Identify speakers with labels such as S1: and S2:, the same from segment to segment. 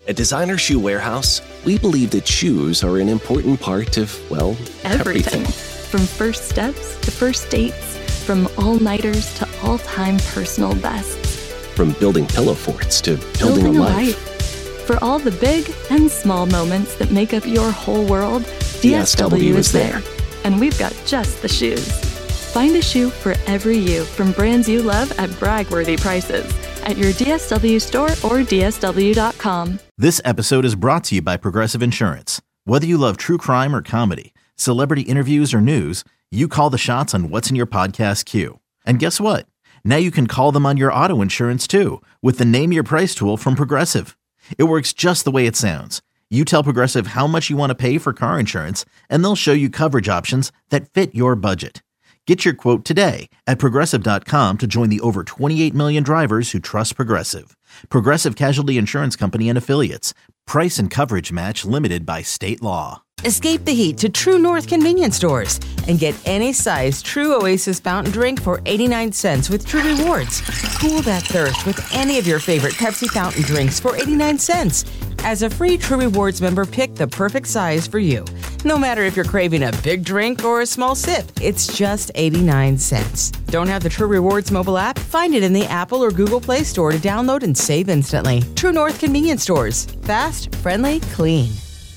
S1: At Designer Shoe Warehouse, we believe that shoes are an important part of, well, everything.
S2: From first steps to first dates, from all-nighters to all-time personal bests.
S1: From building pillow forts to building a life.
S2: For all the big and small moments that make up your whole world, DSW is there. And we've got just the shoes. Find a shoe for every you from brands you love at brag-worthy prices at your DSW store or DSW.com.
S3: This episode is brought to you by Progressive Insurance. Whether you love true crime or comedy, celebrity interviews or news, you call the shots on what's in your podcast queue. And guess what? Now you can call them on your auto insurance too with the Name Your Price tool from Progressive. It works just the way it sounds. You tell Progressive how much you want to pay for car insurance, and they'll show you coverage options that fit your budget. Get your quote today at Progressive.com to join the over 28 million drivers who trust Progressive. Progressive Casualty Insurance Company and Affiliates. Price and coverage match limited by state law.
S4: Escape the heat to True North convenience stores and get any size True Oasis fountain drink for 89 cents with True Rewards. Cool that thirst with any of your favorite Pepsi fountain drinks for 89 cents. As a free True Rewards member, pick the perfect size for you. No matter if you're craving a big drink or a small sip, it's just 89 cents. Don't have the True Rewards mobile app? Find it in the Apple or Google Play Store to download and save instantly. True North convenience stores. Fast, friendly, clean.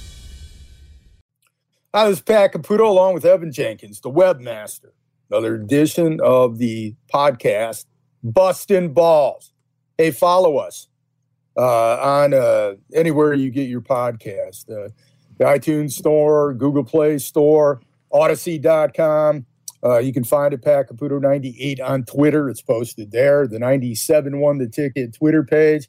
S5: Hi, this is Pat Caputo along with Evan Jenkins, the webmaster. Another edition of the podcast, Bustin' Balls. Hey, follow us on anywhere you get your podcast. The iTunes Store, Google Play Store, Odyssey.com. You can find it, Pat Caputo 98 on Twitter. It's posted there. The 97.1 The Ticket Twitter page.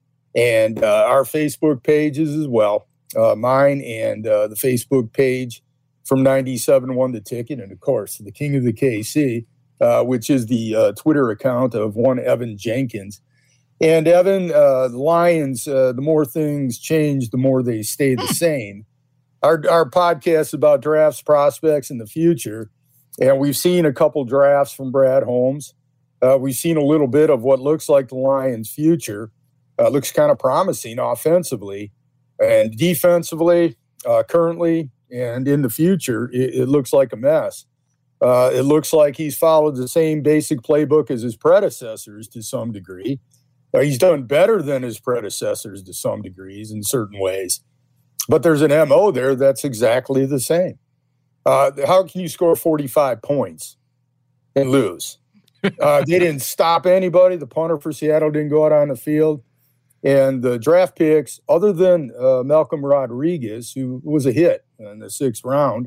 S5: And our Facebook pages as well. Mine and the Facebook page from 97.1 The Ticket, and of course the King of the KC, which is the Twitter account of one Evan Jenkins. And Evan, the Lions, the more things change, the more they stay the same. Our podcast is about drafts, prospects, in the future, and we've seen a couple drafts from Brad Holmes. We've seen a little bit of what looks like the Lions' future. Looks kind of promising offensively. And defensively, currently and in the future, it looks like a mess. It looks like he's followed the same basic playbook as his predecessors to some degree. He's done better than his predecessors to some degrees in certain ways. But there's an MO there that's exactly the same. How can you score 45 points and lose? They didn't stop anybody. The punter for Seattle didn't go out on the field. And the draft picks, other than Malcolm Rodriguez, who was a hit in the 6th round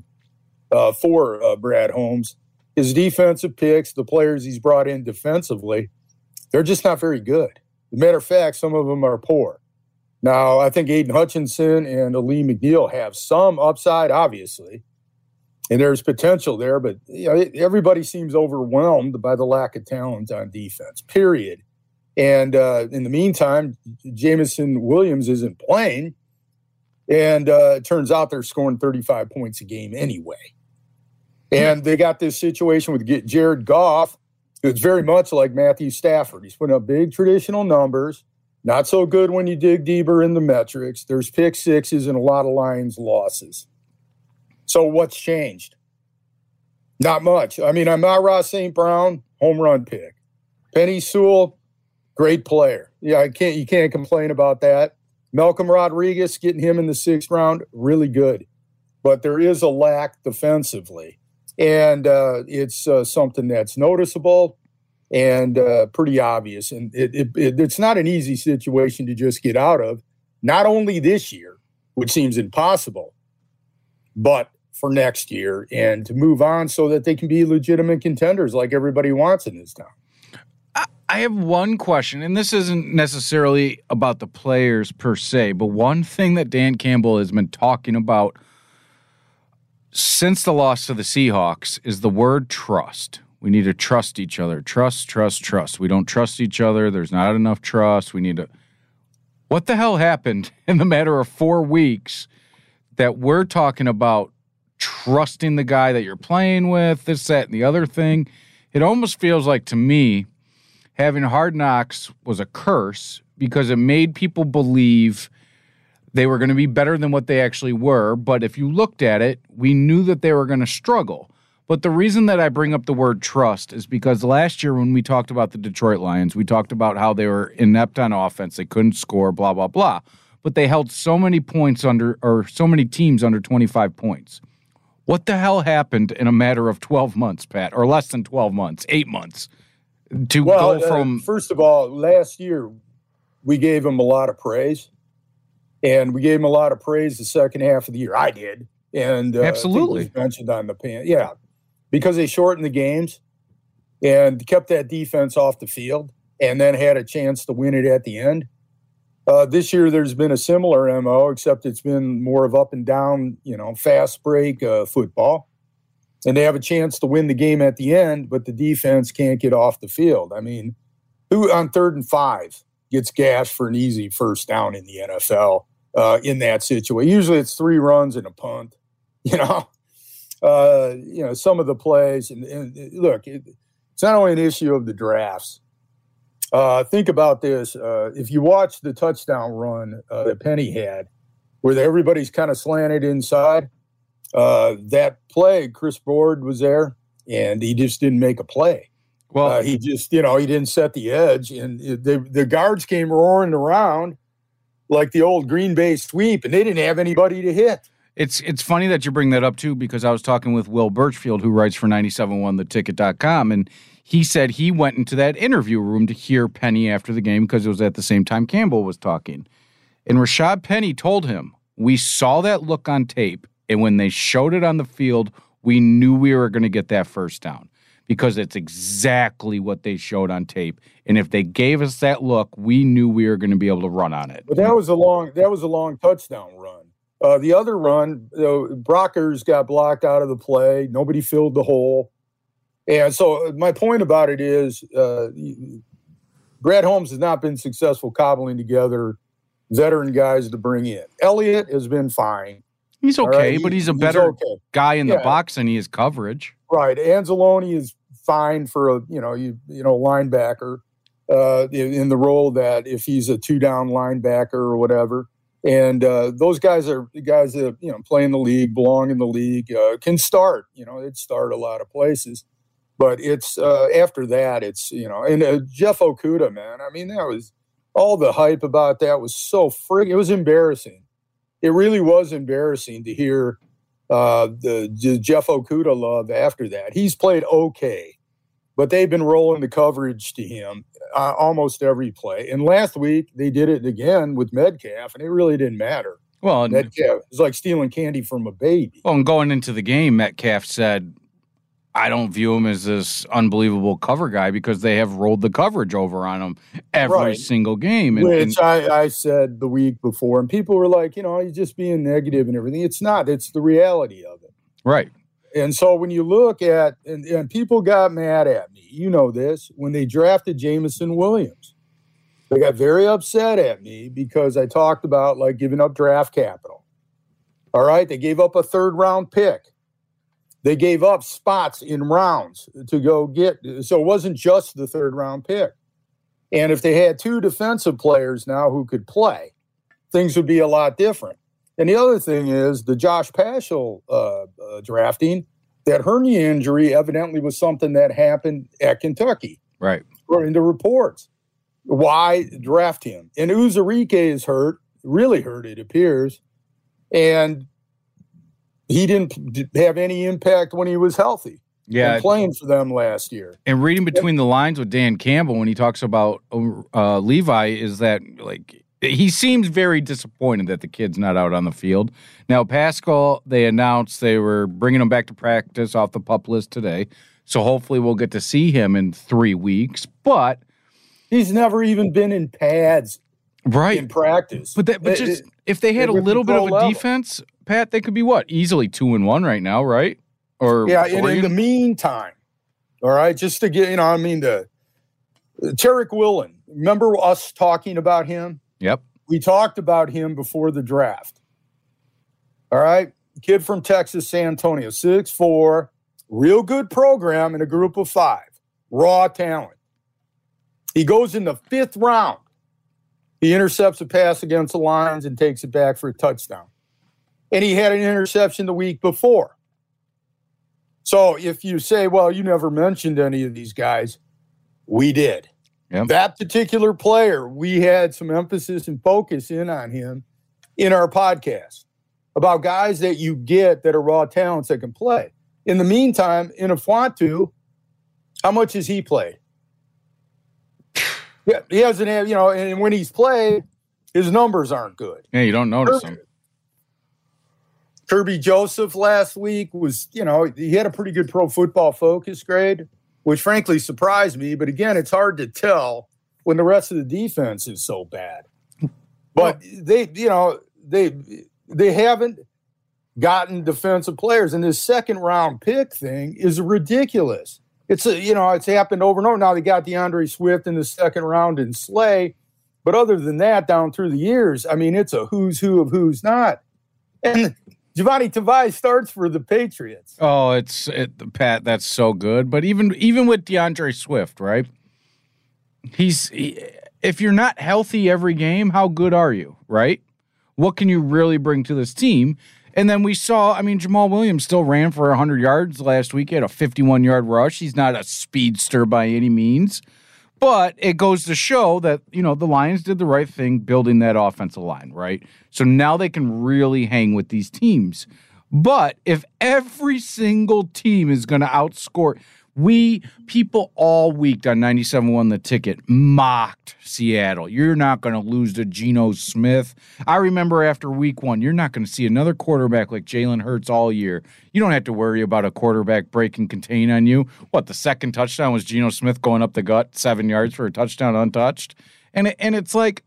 S5: for Brad Holmes, his defensive picks, the players he's brought in defensively, they're just not very good. As a matter of fact, some of them are poor. Now, I think Aiden Hutchinson and Ali McNeil have some upside, obviously, and there's potential there, but everybody seems overwhelmed by the lack of talent on defense, period. And in the meantime, Jameson Williams isn't playing. And it turns out they're scoring 35 points a game anyway. And they got this situation with Jared Goff. It's very much like Matthew Stafford. He's putting up big traditional numbers. Not so good when you dig deeper in the metrics. There's pick sixes and a lot of Lions losses. So what's changed? Not much. I mean, Amon-Ra St. Brown, home run pick. Penei Sewell, great player. Yeah, you can't complain about that. Malcolm Rodriguez, getting him in the 6th round, really good. But there is a lack defensively. And it's something that's noticeable and pretty obvious. And it's not an easy situation to just get out of, not only this year, which seems impossible, but for next year and to move on so that they can be legitimate contenders like everybody wants in this town.
S6: I have one question, and this isn't necessarily about the players per se, but one thing that Dan Campbell has been talking about since the loss to the Seahawks is the word trust. We need to trust each other. Trust, trust, trust. We don't trust each other. There's not enough trust. We need to... What the hell happened in the matter of 4 weeks that we're talking about trusting the guy that you're playing with, this, that, and the other thing? It almost feels like, to me, having Hard Knocks was a curse because it made people believe They were going to be better than what they actually were, but if you looked at it, we knew that they were going to struggle. But the reason that I bring up the word trust is because last year when we talked about the Detroit Lions, we talked about how they were inept on offense, they couldn't score, blah, blah, blah. But they held so many points so many teams under 25 points. What the hell happened in a matter of 12 months, Pat, or less than 12 months, 8 months, to go from...
S5: First of all, last year, we gave them a lot of praise. And we gave them a lot of praise the second half of the year. I did. And
S6: absolutely
S5: I think it was mentioned on the pan. Yeah, because they shortened the games and kept that defense off the field and then had a chance to win it at the end. This year, there's been a similar MO, except it's been more of up and down, fast break football. And they have a chance to win the game at the end, but the defense can't get off the field. I mean, who on 3rd and 5 gets gashed for an easy first down in the NFL in that situation? Usually it's 3 runs and a punt. Some of the plays. And look, it's not only an issue of the drafts. Think about this. If you watch the touchdown run that Penny had, where everybody's kind of slanted inside, that play, Chris Board was there, and he just didn't make a play. Well, he just, he didn't set the edge, and the guards came roaring around like the old Green Bay sweep, and they didn't have anybody to hit.
S6: It's funny that you bring that up, too, because I was talking with Will Birchfield, who writes for 971theticket.com, and he said he went into that interview room to hear Penny after the game because it was at the same time Campbell was talking. And Rashad Penny told him, we saw that look on tape, and when they showed it on the field, we knew we were going to get that first down. Because it's exactly what they showed on tape, and if they gave us that look, we knew we were going to be able to run on it.
S5: But that was a long touchdown run. The other run, Brockers got blocked out of the play. Nobody filled the hole, and so my point about it is, Brad Holmes has not been successful cobbling together veteran guys to bring in. Elliott has been fine.
S6: He's okay, right? But he's a better guy in the box than he is coverage.
S5: Right. Anzalone is fine for a linebacker in the role that if he's a 2-down linebacker or whatever. And those guys are the guys that play in the league, belong in the league, can start. They'd start a lot of places, but it's after that it's and Jeff Okudah, man. I mean, that was all the hype about that was so it was embarrassing. It really was embarrassing to hear the Jeff Okudah love after that. He's played okay, but they've been rolling the coverage to him almost every play. And last week they did it again with Metcalf, and it really didn't matter.
S6: Well,
S5: Metcalf is like stealing candy from a baby.
S6: Well, and going into the game, Metcalf said, I don't view him as this unbelievable cover guy because they have rolled the coverage over on him every single game.
S5: Which I said the week before, and people were like, he's just being negative and everything. It's not. It's the reality of it.
S6: Right.
S5: And so when you look at, and people got mad at me, this, when they drafted Jameson Williams. They got very upset at me because I talked about, giving up draft capital. All right? They gave up a 3rd-round pick. They gave up spots in rounds to go get. So it wasn't just the 3rd-round pick. And if they had 2 defensive players now who could play, things would be a lot different. And the other thing is the Josh Paschal drafting, that hernia injury evidently was something that happened at Kentucky.
S6: Right.
S5: Or in the reports. Why draft him? And Uzurike is hurt, really hurt, it appears. And he didn't have any impact when he was healthy. Yeah, playing for them last year.
S6: And reading between the lines with Dan Campbell when he talks about Levi is that he seems very disappointed that the kid's not out on the field. Now, Paschal, they announced they were bringing him back to practice off the PUP list today, so hopefully we'll get to see him in 3 weeks. But
S5: he's never even been in pads, in practice.
S6: But just if they had a little bit of a defense, Pat, they could be easily 2-1 right now, right? Or
S5: in the meantime, all right, just to get the Tarek Woolen. Remember us talking about him?
S6: Yep.
S5: We talked about him before the draft. All right, kid from Texas, San Antonio, 6'4", real good program in a group of 5, raw talent. He goes in the 5th round. He intercepts a pass against the Lions and takes it back for a touchdown. And he had an interception the week before. So if you say, well, you never mentioned any of these guys, we did.
S6: Yep.
S5: That particular player, we had some emphasis and focus in on him in our podcast about guys that you get that are raw talents that can play. In the meantime, Inefuatu, how much has he played? Yeah, he hasn't had, and when he's played, his numbers aren't good.
S6: Yeah, you don't notice him.
S5: Kirby Joseph last week was, he had a pretty good Pro Football Focus grade, which frankly surprised me. But again, it's hard to tell when the rest of the defense is so bad. But they haven't gotten defensive players, and this second round pick thing is ridiculous. It's happened over and over. Now they got DeAndre Swift in the second round and Slay, but other than that, down through the years, I mean, it's a who's who of who's not. And Giovanni Tavai starts for the Patriots.
S6: Oh, Pat, that's so good. But even with DeAndre Swift, right? If you're not healthy every game, how good are you, right? What can you really bring to this team? And then we saw, Jamal Williams still ran for 100 yards last week. He had a 51-yard rush. He's not a speedster by any means. But it goes to show that, the Lions did the right thing building that offensive line, right? So now they can really hang with these teams. But if every single team is going to outscore, people all week on 97.1 The Ticket mocked Seattle. You're not going to lose to Geno Smith. I remember after week 1, you're not going to see another quarterback like Jalen Hurts all year. You don't have to worry about a quarterback break and contain on you. The second touchdown was Geno Smith going up the gut 7 yards for a touchdown untouched. And it's like,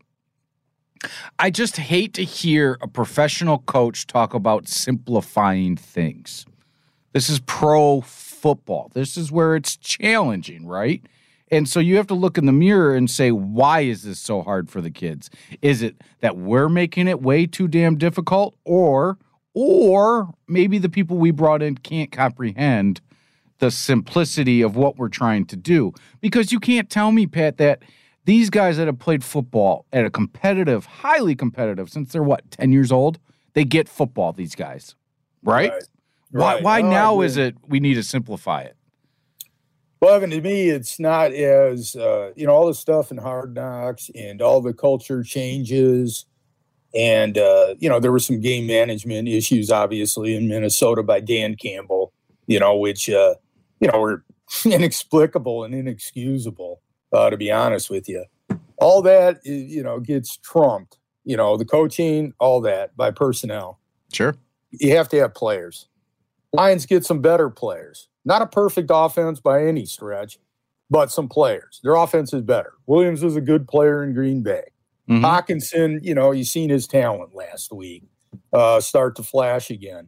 S6: I just hate to hear a professional coach talk about simplifying things. This is pro football. This is where it's challenging, right? And so you have to look in the mirror and say, why is this so hard for the kids? Is it that we're making it way too damn difficult? Or maybe the people we brought in can't comprehend the simplicity of what we're trying to do? Because you can't tell me, Pat, that these guys that have played football at a competitive, highly competitive, since they're 10 years old, they get football, these guys, right?
S5: Right.
S6: Why now is it we need to simplify it?
S5: Well, Evan, to me, it's not as, all the stuff in Hard Knocks and all the culture changes. And, there were some game management issues, obviously, in Minnesota by Dan Campbell, which, were inexplicable and inexcusable, to be honest with you. All that, gets trumped, the coaching, all that by personnel.
S6: Sure.
S5: You have to have players. Lions get some better players. Not a perfect offense by any stretch, but some players. Their offense is better. Williams was a good player in Green Bay. Mm-hmm. Hockenson, you've seen his talent last week start to flash again.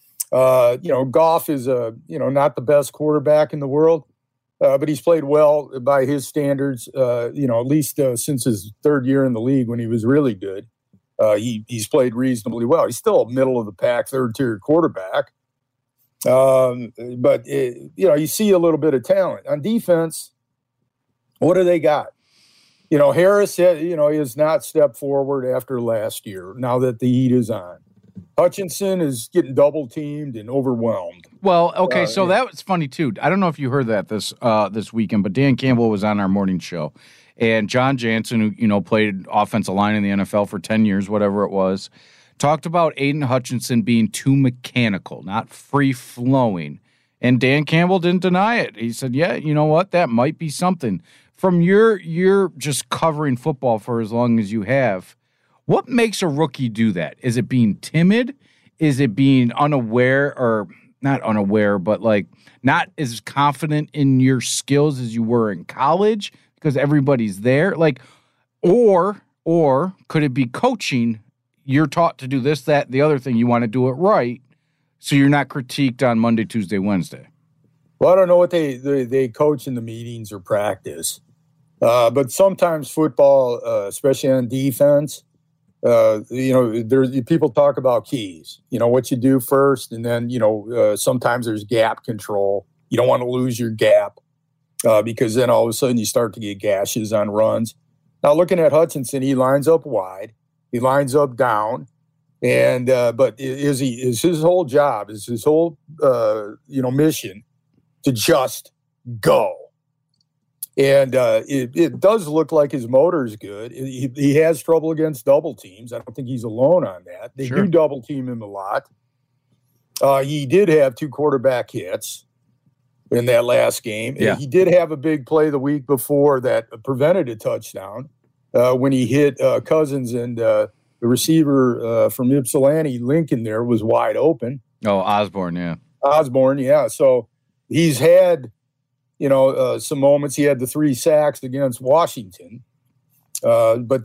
S5: Goff is not the best quarterback in the world, but he's played well by his standards, at least since his third year in the league when he was really good. He's played reasonably well. He's still a middle-of-the-pack, third-tier quarterback. But you see a little bit of talent on defense. What do they got? Harris, he has not stepped forward after last year. Now that the heat is on, Hutchinson is getting double teamed and overwhelmed.
S6: Well, okay, so that was funny too. I don't know if you heard that this weekend, but Dan Campbell was on our morning show, and John Jansen, who played offensive line in the NFL for 10 years, whatever it was, talked about Aiden Hutchinson being too mechanical, not free-flowing. And Dan Campbell didn't deny it. He said, yeah, you know what? That might be something. From you're just covering football for as long as you have, what makes a rookie do that? Is it being timid? Is it being unaware, or not unaware, but not as confident in your skills as you were in college because everybody's there? Or could it be coaching? You're taught to do this, that, the other thing. You want to do it right, so you're not critiqued on Monday, Tuesday, Wednesday.
S5: Well, I don't know what they coach in the meetings or practice, but sometimes football, especially on defense, people talk about keys. What you do first, and then sometimes there's gap control. You don't want to lose your gap because then all of a sudden you start to get gashes on runs. Now, looking at Hutchinson, he lines up wide. He lines up down. And but is his whole job, is his whole mission to just go. And it does look like his motor is good. He has trouble against double teams. I don't think he's alone on that. They do double team him a lot. He did have 2 quarterback hits in that last game.
S6: Yeah.
S5: He did have a big play the week before that prevented a touchdown when he hit Cousins, and the receiver from Ypsilanti, Lincoln, there was wide open.
S6: Oh, Osborne, yeah.
S5: Osborne, yeah. So he's had, some moments. He had the 3 sacks against Washington, but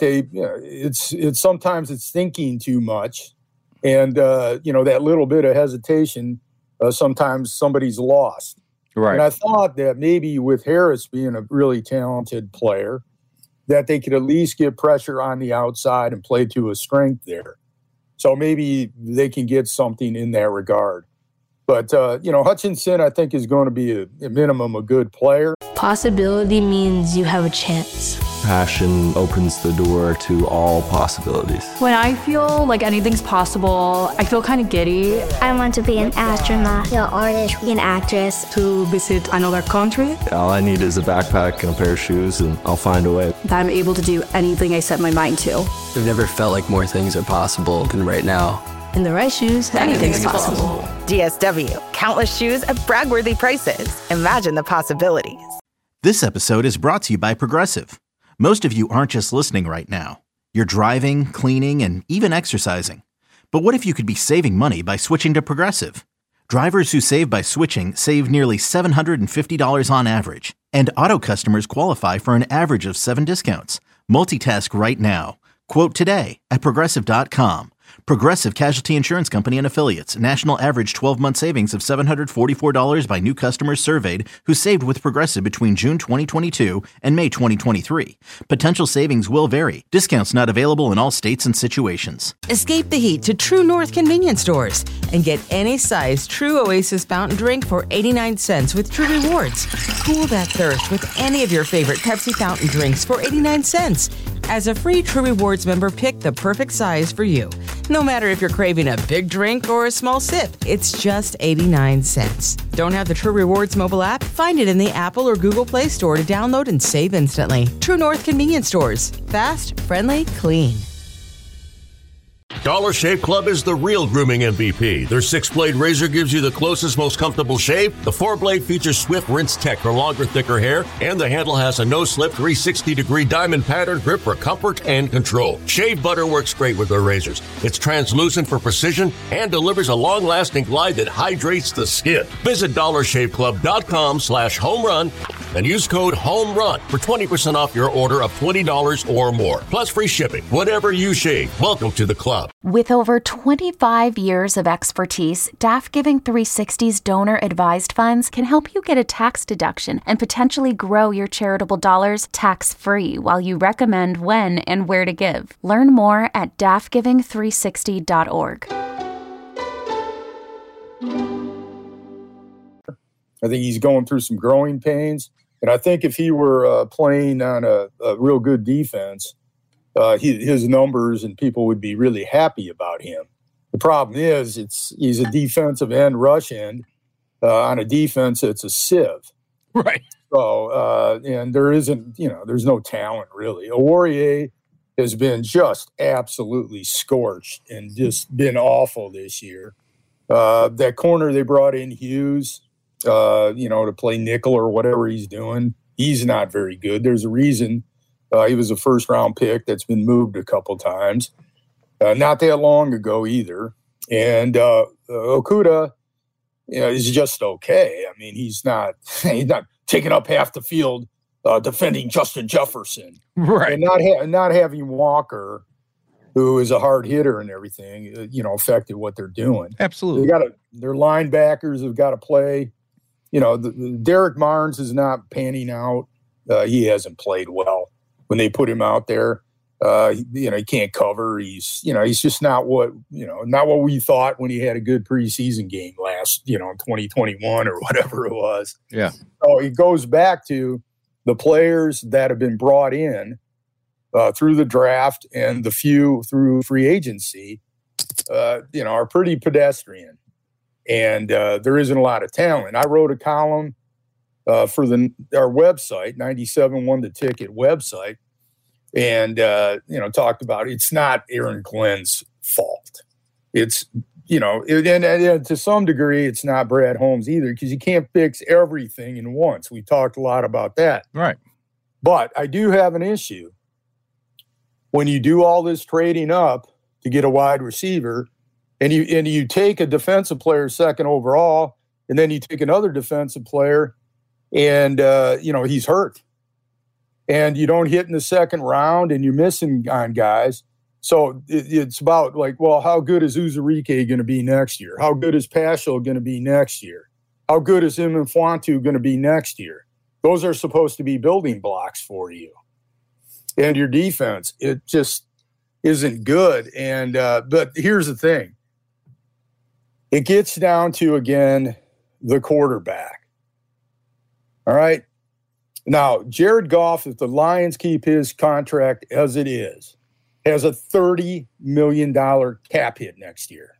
S5: it's sometimes it's thinking too much, and that little bit of hesitation, sometimes somebody's lost.
S6: Right.
S5: And I thought that maybe with Harris being a really talented player, that they could at least get pressure on the outside and play to a strength there. So maybe they can get something in that regard. But, Hutchinson, I think, is going to be, at minimum, a good player.
S7: Possibility means you have a chance.
S8: Passion opens the door to all possibilities.
S9: When I feel like anything's possible, I feel kind of giddy.
S10: I want to be an astronaut, an artist, an actress.
S9: To visit another country.
S8: All I need is a backpack and a pair of shoes, and I'll find a way.
S9: That I'm able to do anything I set my mind to.
S11: I've never felt like more things are possible than right now.
S7: In the right shoes, anything's possible.
S12: DSW, countless shoes at brag-worthy prices. Imagine the possibilities.
S3: This episode is brought to you by Progressive. Most of you aren't just listening right now. You're driving, cleaning, and even exercising. But what if you could be saving money by switching to Progressive? Drivers who save by switching save nearly $750 on average. And auto customers qualify for an average of 7 discounts. Multitask right now. Quote today at Progressive.com. Progressive Casualty Insurance Company and Affiliates. National average 12-month savings of $744 by new customers surveyed who saved with Progressive between June 2022 and May 2023. Potential savings will vary. Discounts not available in all states and situations.
S4: Escape the heat to True North convenience stores and get any size True Oasis fountain drink for 89 cents with True Rewards. Cool that thirst with any of your favorite Pepsi fountain drinks for 89 cents. As a free True Rewards member, pick the perfect size for you. No matter if you're craving a big drink or a small sip, it's just 89 cents. Don't have the True Rewards mobile app? Find it in the Apple or Google Play Store to download and save instantly. True North convenience stores. Fast, friendly, clean.
S13: Dollar Shave Club is the real grooming MVP. Their 6-blade razor gives you the closest, most comfortable shave. The 4-blade features swift rinse tech for longer, thicker hair. And the handle has a no-slip 360-degree diamond pattern grip for comfort and control. Shave butter works great with their razors. It's translucent for precision and delivers a long-lasting glide that hydrates the skin. Visit dollarshaveclub.com/homerun and use code HOMERUN for 20% off your order of $20 or more. Plus free shipping. Whatever you shave, welcome to the club.
S14: With over 25 years of expertise, DAF Giving 360's donor-advised funds can help you get a tax deduction and potentially grow your charitable dollars tax-free while you recommend when and where to give. Learn more at dafgiving360.org.
S5: I think he's going through some growing pains. And I think if he were playing on a real good defense, his numbers and people would be really happy about him. The problem is he's a defensive end, rush end. On a defense, it's a sieve.
S6: Right.
S5: So, and there isn't, there's no talent really. Aurier has been just absolutely scorched and just been awful this year. That corner they brought in, Hughes, to play nickel or whatever he's doing, he's not very good. There's a reason he was a first-round pick that's been moved a couple times. Not that long ago either. And Okudah is just okay. I mean, he's not taking up half the field defending Justin Jefferson.
S6: Right.
S5: And not having Walker, who is a hard hitter and everything, affected what they're doing.
S6: Absolutely.
S5: Their linebackers have got to play. Derek Barnes is not panning out. He hasn't played well when they put him out there. He can't cover. He's just not what we thought when he had a good preseason game last, 2021 or whatever it was.
S6: Yeah.
S5: So it goes back to the players that have been brought in through the draft and the few through free agency, are pretty pedestrian. And there isn't a lot of talent. I wrote a column for our website, 97 Won the Ticket website, and talked about it's not Aaron Glenn's fault. It's and to some degree it's not Brad Holmes either, because you can't fix everything in once. We talked a lot about that,
S6: right?
S5: But I do have an issue when you do all this trading up to get a wide receiver, and you take a defensive player second overall, and then you take another defensive player, and he's hurt, and you don't hit in the second round, and you're missing on guys. So it's about how good is Uzurike going to be next year? How good is Paschal going to be next year? How good is Mfwatu going to be next year? Those are supposed to be building blocks for you. And your defense, it just isn't good. And but here's the thing. It gets down to, again, the quarterback. All right? Now, Jared Goff, if the Lions keep his contract as it is, has a $30 million cap hit next year.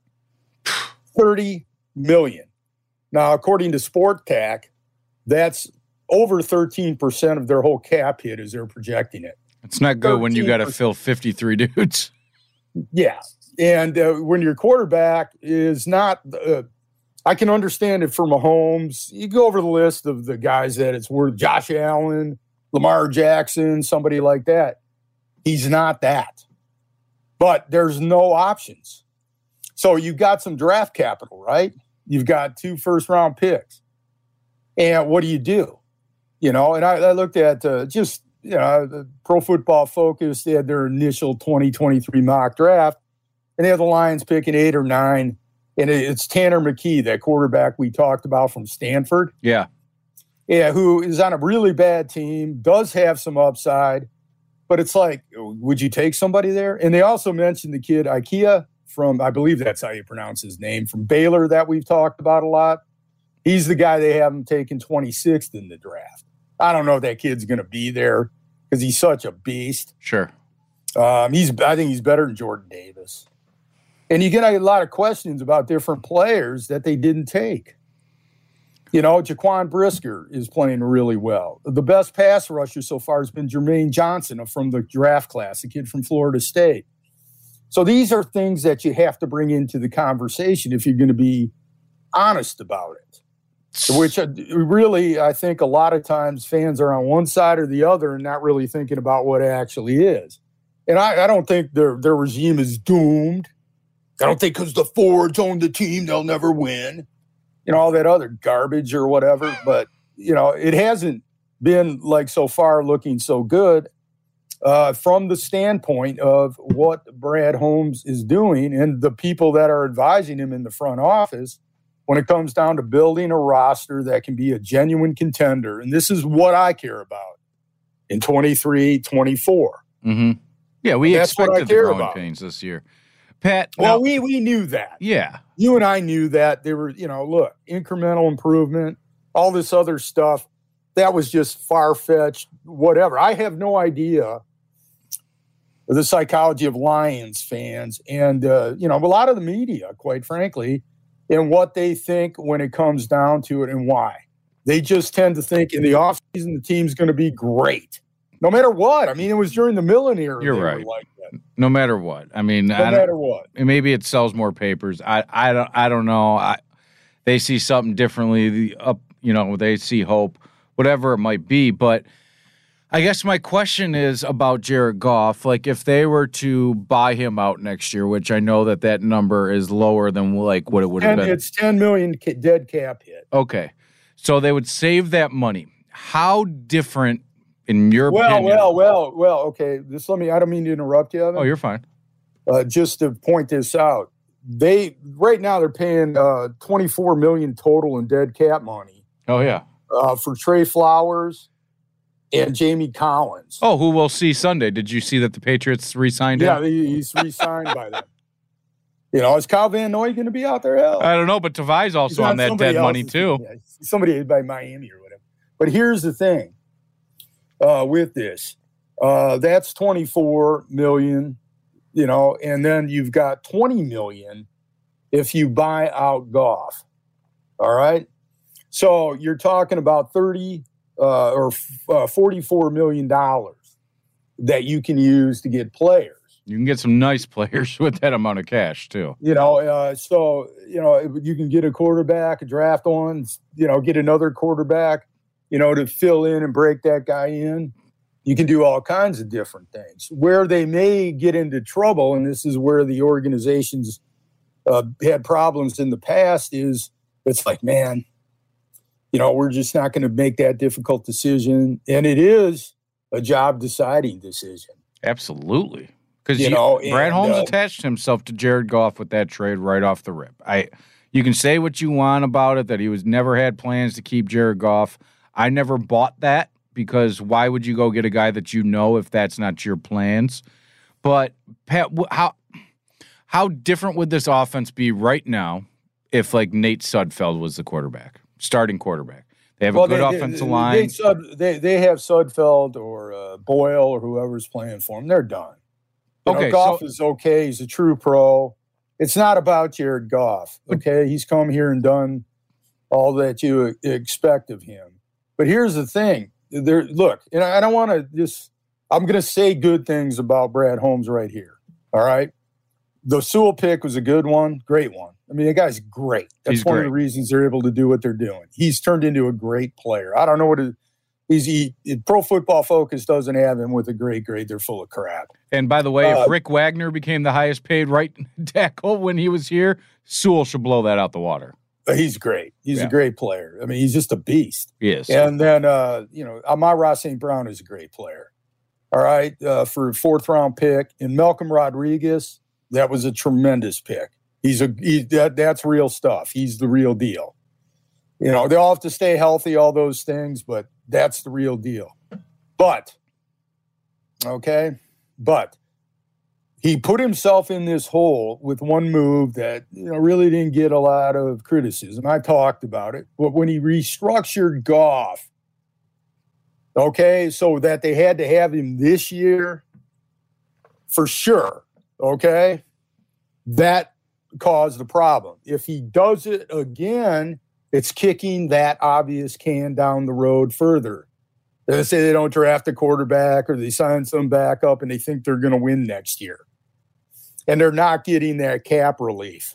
S5: $30 million. Now, according to SportTac, that's over 13% of their whole cap hit as they're projecting it.
S6: It's not good when you got to fill 53 dudes.
S5: Yeah. And when your quarterback is not, I can understand it for Mahomes. You go over the list of the guys that it's worth, Josh Allen, Lamar Jackson, somebody like that. He's not that. But there's no options. So you've got some draft capital, right? You've got 2 first-round picks. And what do? And I looked at the Pro Football Focus. They had their initial 2023 mock draft, and they had the Lions picking 8 or 9. And it's Tanner McKee, that quarterback we talked about from Stanford.
S6: Yeah.
S5: Yeah, who is on a really bad team, does have some upside. But it's like, would you take somebody there? And they also mentioned the kid Ikea from, I believe that's how you pronounce his name, from Baylor that we've talked about a lot. He's the guy they have him taken 26th in the draft. I don't know if that kid's going to be there because he's such a beast.
S6: Sure.
S5: I think he's better than Jordan Davis. And you get a lot of questions about different players that they didn't take. Jaquan Brisker is playing really well. The best pass rusher so far has been Jermaine Johnson from the draft class, a kid from Florida State. So these are things that you have to bring into the conversation if you're going to be honest about it, which really, I think a lot of times fans are on one side or the other and not really thinking about what it actually is. And I don't think their regime is doomed. I don't think because the Fords own the team, they'll never win. All that other garbage or whatever. But, it hasn't been so far looking so good from the standpoint of what Brad Holmes is doing and the people that are advising him in the front office when it comes down to building a roster that can be a genuine contender. And this is what I care about in 23-24.
S6: Mm-hmm. Yeah, we expected the growing pains this year. Pat,
S5: well, we knew that.
S6: Yeah.
S5: You and I knew that. They were, look, incremental improvement, all this other stuff, that was just far-fetched, whatever. I have no idea the psychology of Lions fans and, a lot of the media, quite frankly, and what they think when it comes down to it and why. They just tend to think in the offseason the team's going to be great. No matter what. I mean, it was during the Millen era.
S6: You're right.
S5: Like that.
S6: No matter what. I mean,
S5: no matter what.
S6: Maybe it sells more papers. I don't know. They see something differently. They see hope, whatever it might be. But I guess my question is about Jared Goff. If they were to buy him out next year, which I know that number is lower than what it would have been.
S5: It's $10 million dead cap hit.
S6: Okay, so they would save that money. How different? In your opinion.
S5: Well, okay. I don't mean to interrupt you, Evan.
S6: Oh, you're fine.
S5: Just to point this out, right now they're paying $24 million total in dead cap money.
S6: Oh yeah.
S5: For Trey Flowers and Jamie Collins.
S6: Oh, who we'll see Sunday. Did you see that the Patriots re-signed him?
S5: Yeah, he's re-signed by them. Is Kyle Van Noy going to be out there? Hell,
S6: I don't know, but Tavai's also on that dead money too.
S5: Somebody by Miami or whatever. But here's the thing. With this, That's $24 million, and then you've got $20 million if you buy out Goff. All right. So you're talking about $44 million that you can use to get players.
S6: You can get some nice players with that amount of cash too.
S5: You can get a quarterback, a draft one, get another quarterback, to fill in and break that guy in. You can do all kinds of different things. Where they may get into trouble, and this is where the organizations had problems in the past, is it's like, man, we're just not going to make that difficult decision. And it is a job deciding decision.
S6: Absolutely. Because Brad Holmes attached himself to Jared Goff with that trade right off the rip. You can say what you want about it, that he never had plans to keep Jared Goff. I never bought that, because why would you go get a guy that if that's not your plans? But Pat, how different would this offense be right now if Nate Sudfeld was the starting quarterback? They have a good offensive line.
S5: They have Sudfeld or Boyle or whoever's playing for them. They're done. Goff is okay. He's a true pro. It's not about Jared Goff. Okay, he's come here and done all that you expect of him. But here's the thing. Look, and I don't want to I'm going to say good things about Brad Holmes right here. All right. The Sewell pick was a good one. Great one. I mean, the guy's great. That's one of the reasons they're able to do what they're doing. He's turned into a great player. I don't know what Pro Football Focus doesn't have him with a great grade. They're full of crap.
S6: And by the way, if Rick Wagner became the highest paid right tackle when he was here, Sewell should blow that out the water.
S5: He's great. He's a great player. I mean, he's just a beast.
S6: Yes.
S5: And then, Amon-Ra St. Brown is a great player. All right. For a 4th-round pick. And Malcolm Rodriguez, that was a tremendous pick. That's real stuff. He's the real deal. They all have to stay healthy, all those things, but that's the real deal. But he put himself in this hole with one move that really didn't get a lot of criticism. I talked about it. But when he restructured Goff, so that they had to have him this year, for sure, that caused the problem. If he does it again, it's kicking that obvious can down the road further. Let's say they don't draft a quarterback or they sign some backup and they think they're going to win next year. And they're not getting that cap relief.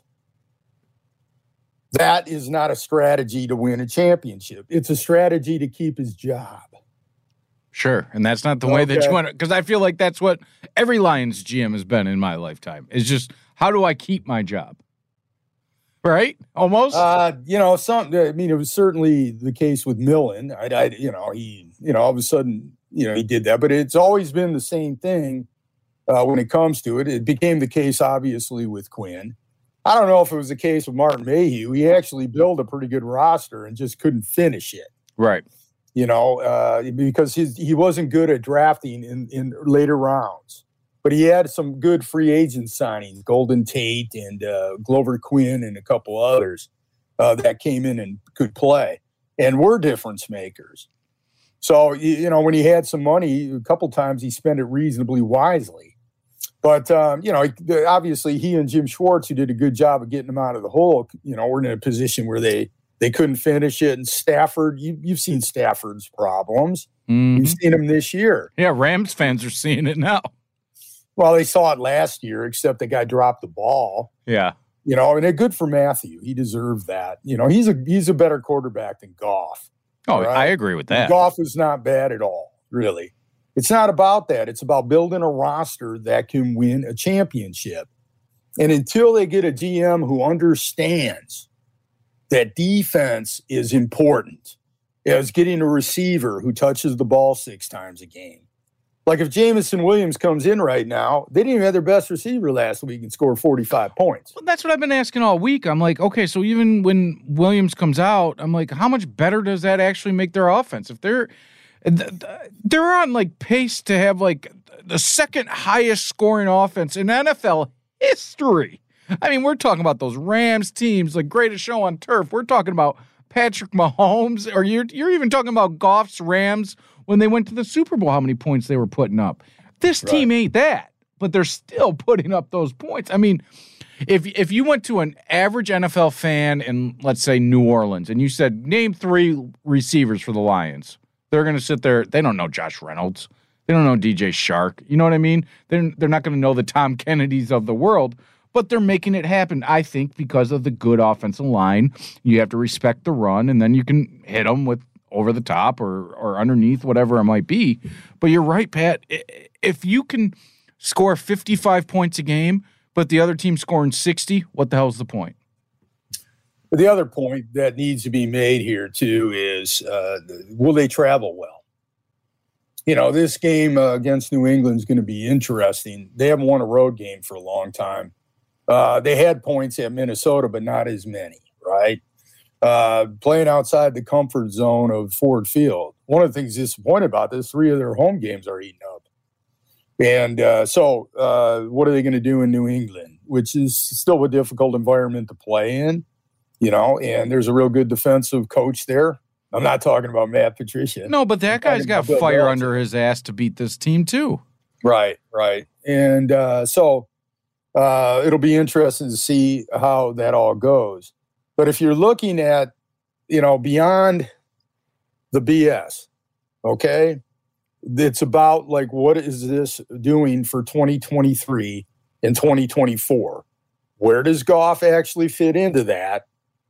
S5: That is not a strategy to win a championship. It's a strategy to keep his job.
S6: Sure, and that's not the way that you want to, because I feel like that's what every Lions GM has been in my lifetime. It's just, how do I keep my job? Right? Almost?
S5: It was certainly the case with Millen. He all of a sudden, he did that. But it's always been the same thing when it comes to it. It became the case, obviously, with Quinn. I don't know if it was the case with Martin Mayhew. He actually built a pretty good roster and just couldn't finish it.
S6: Right.
S5: Because he wasn't good at drafting in later rounds. But he had some good free agent signings, Golden Tate and Glover Quinn and a couple others that came in and could play and were difference makers. So, when he had some money, a couple times he spent it reasonably wisely. But, obviously he and Jim Schwartz, who did a good job of getting him out of the hole, were in a position where they couldn't finish it. And Stafford, you've seen Stafford's problems. Mm-hmm. You've seen him this year.
S6: Yeah, Rams fans are seeing it now.
S5: Well, they saw it last year, except the guy dropped the ball.
S6: Yeah.
S5: And good for Matthew. He deserved that. He's a better quarterback than Goff.
S6: Oh, right? I agree with that.
S5: Goff is not bad at all, really. It's not about that. It's about building a roster that can win a championship. And until they get a GM who understands that defense is important, as getting a receiver who touches the ball 6 times a game. Like if Jameson Williams comes in right now, they didn't even have their best receiver last week and scored 45 points.
S6: Well, that's what I've been asking all week. I'm like, okay, so even when Williams comes out, I'm like, how much better does that actually make their offense? If they're on pace to have the second highest scoring offense in NFL history. I mean, we're talking about those Rams teams, greatest show on turf. We're talking about Patrick Mahomes, or you're even talking about Goff's Rams when they went to the Super Bowl, how many points they were putting up. This team ain't that, but they're still putting up those points. I mean, if you went to an average NFL fan in, let's say, New Orleans, and you said, name 3 receivers for the Lions, they're going to sit there. They don't know Josh Reynolds. They don't know DJ Shark. You know what I mean? They're not going to know the Tom Kennedys of the world, but they're making it happen, I think, because of the good offensive line. You have to respect the run, and then you can hit them with over the top or underneath, whatever it might be. But you're right, Pat. If you can score 55 points a game, but the other team's scoring 60, what the hell's the point?
S5: The other point that needs to be made here, too, is will they travel well? This game against New England is going to be interesting. They haven't won a road game for a long time. They had points at Minnesota, but not as many, right? Playing outside the comfort zone of Ford Field. One of the things disappointed about this, 3 of their home games are eaten up. And so what are they going to do in New England, which is still a difficult environment to play in, and there's a real good defensive coach there. I'm not talking about Matt Patricia.
S6: No, but that guy's got fire under his ass to beat this team too.
S5: Right. And so it'll be interesting to see how that all goes. But if you're looking at, beyond the BS, okay, it's about like, what is this doing for 2023 and 2024? Where does Goff actually fit into that?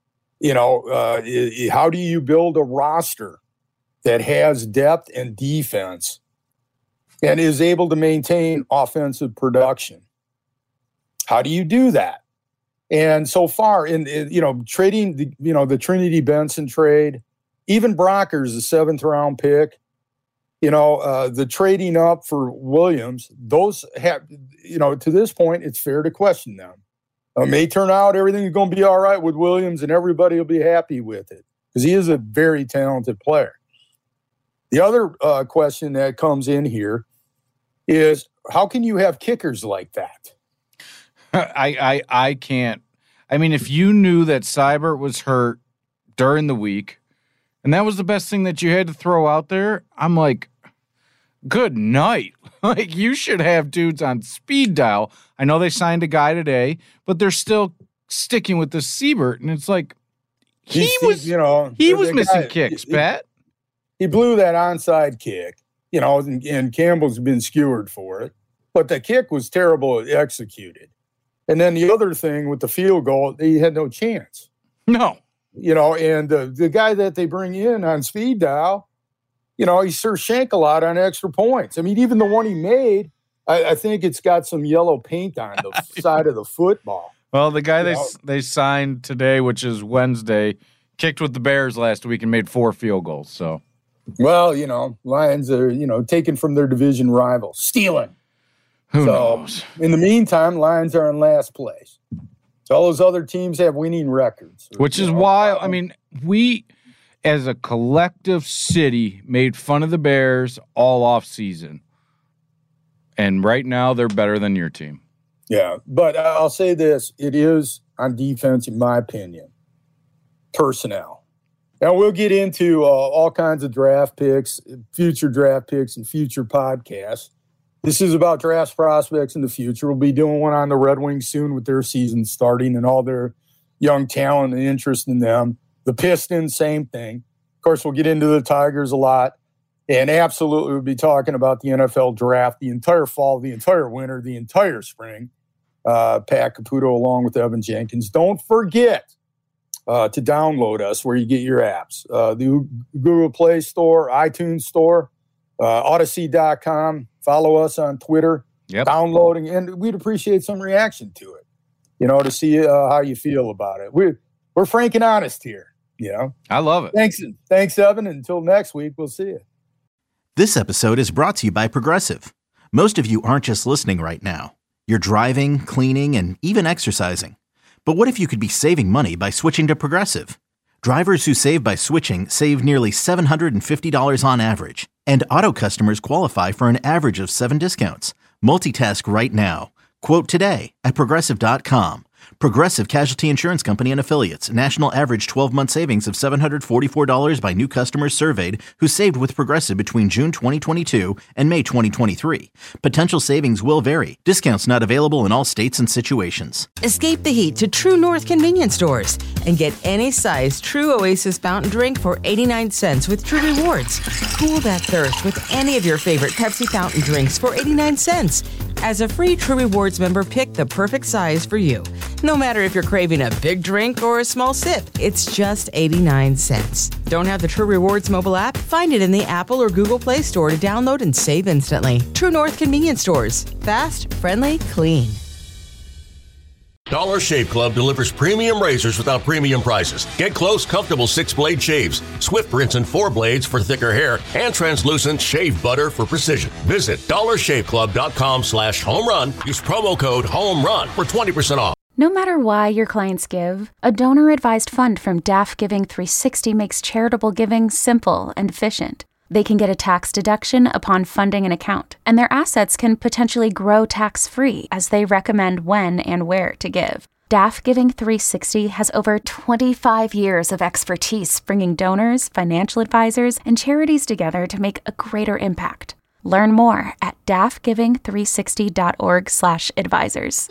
S5: How do you build a roster that has depth and defense and is able to maintain offensive production? How do you do that? And so far, in trading the Trinity Benson trade, even Brockers, the 7th round pick, the trading up for Williams, those have, to this point, it's fair to question them. It may turn out everything's going to be all right with Williams and everybody will be happy with it because he is a very talented player. The other question that comes in here is, how can you have kickers like that?
S6: I can't. I mean, if you knew that Seibert was hurt during the week and that was the best thing that you had to throw out there, I'm like, good night. Like, you should have dudes on speed dial. I know they signed a guy today, but they're still sticking with the Seibert, and it's like he was missing kicks, Pat.
S5: He blew that onside kick, and Campbell's been skewered for it, but the kick was terrible executed. And then the other thing with the field goal, he had no chance.
S6: No.
S5: And the guy that they bring in on speed dial, he Sir Shank a lot on extra points. I mean, even the one he made, I think it's got some yellow paint on the side of the football.
S6: Well, the guy they signed today, which is Wednesday, kicked with the Bears last week and made 4 field goals. So,
S5: well, Lions are, taken from their division rival, stealing.
S6: Who knows?
S5: In the meantime, Lions are in last place. So all those other teams have winning records.
S6: Which is why, I mean, we, as a collective city, made fun of the Bears all off season. And right now, they're better than your team.
S5: Yeah, but I'll say this. It is, on defense, in my opinion, personnel. Now, we'll get into all kinds of draft picks, and future podcasts. This is about draft prospects in the future. We'll be doing one on the Red Wings soon with their season starting and all their young talent and interest in them. The Pistons, same thing. Of course, we'll get into the Tigers a lot. And absolutely, we'll be talking about the NFL draft, the entire fall, the entire winter, the entire spring. Pat Caputo along with Evan Jenkins. Don't forget to download us where you get your apps. The Google Play Store, iTunes Store, Odyssey.com. Follow us on Twitter, downloading, and we'd appreciate some reaction to it, to see how you feel about it. We're frank and honest here,
S6: I love it.
S5: Thanks, Evan. Until next week, we'll see you.
S3: This episode is brought to you by Progressive. Most of you aren't just listening right now. You're driving, cleaning, and even exercising. But what if you could be saving money by switching to Progressive? Drivers who save by switching save nearly $750 on average. And auto customers qualify for an average of 7 discounts. Multitask right now. Quote today at Progressive.com. Progressive Casualty Insurance Company and Affiliates. National average 12-month savings of $744 by new customers surveyed who saved with Progressive between June 2022 and May 2023. Potential savings will vary. Discounts not available in all states and situations.
S4: Escape the heat to True North convenience stores and get any size True Oasis fountain drink for 89 cents with True Rewards. Cool that thirst with any of your favorite Pepsi fountain drinks for 89 cents. As a free True Rewards member, pick the perfect size for you. No matter if you're craving a big drink or a small sip, it's just 89 cents. Don't have the True Rewards mobile app? Find it in the Apple or Google Play Store to download and save instantly. True North convenience stores. Fast, friendly, clean.
S13: Dollar Shave Club delivers premium razors without premium prices. Get close, comfortable 6-blade shaves, swift rinse and 4 blades for thicker hair, and translucent shave butter for precision. Visit dollarshaveclub.com/homerun. Use promo code HOMERUN for 20% off.
S14: No matter why your clients give, a donor-advised fund from DAF Giving 360 makes charitable giving simple and efficient. They can get a tax deduction upon funding an account, and their assets can potentially grow tax-free as they recommend when and where to give. DAF Giving 360 has over 25 years of expertise bringing donors, financial advisors, and charities together to make a greater impact. Learn more at dafgiving360.org/advisors.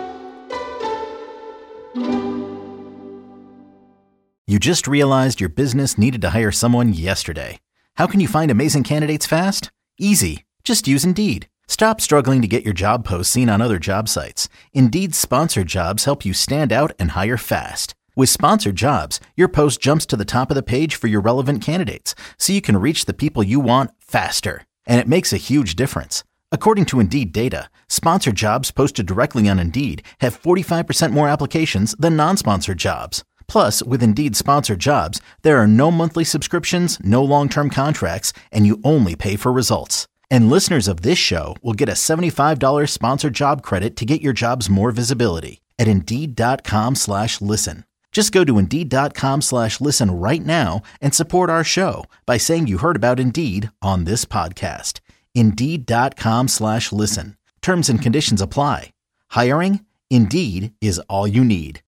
S3: You just realized your business needed to hire someone yesterday. How can you find amazing candidates fast? Easy. Just use Indeed. Stop struggling to get your job posts seen on other job sites. Indeed's sponsored jobs help you stand out and hire fast. With sponsored jobs, your post jumps to the top of the page for your relevant candidates, so you can reach the people you want faster. And it makes a huge difference. According to Indeed data, sponsored jobs posted directly on Indeed have 45% more applications than non-sponsored jobs. Plus, with Indeed sponsored jobs, there are no monthly subscriptions, no long-term contracts, and you only pay for results. And listeners of this show will get a $75 sponsored job credit to get your jobs more visibility at Indeed.com/listen. Just go to Indeed.com/listen right now and support our show by saying you heard about Indeed on this podcast. Indeed.com/listen. Terms and conditions apply. Hiring? Indeed is all you need.